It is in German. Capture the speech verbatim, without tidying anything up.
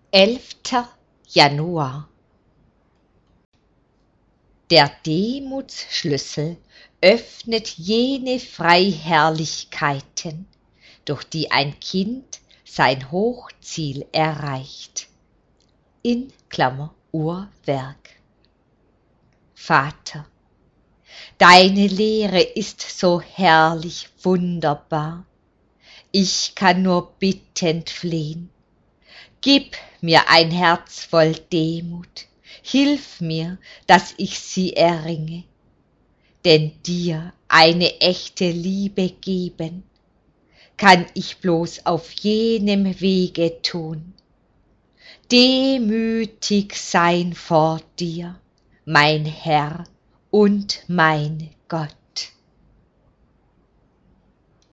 elfter Januar. Der Demutsschlüssel öffnet jene Freiherrlichkeiten, durch die ein Kind sein Hochziel erreicht. In Klammer Uhrwerk. Vater, deine Lehre ist so herrlich wunderbar. Ich kann nur bittend flehen. Gib mir ein Herz voll Demut, hilf mir, dass ich sie erringe. Denn dir eine echte Liebe geben, kann ich bloß auf jenem Wege tun. Demütig sein vor dir, mein Herr und mein Gott.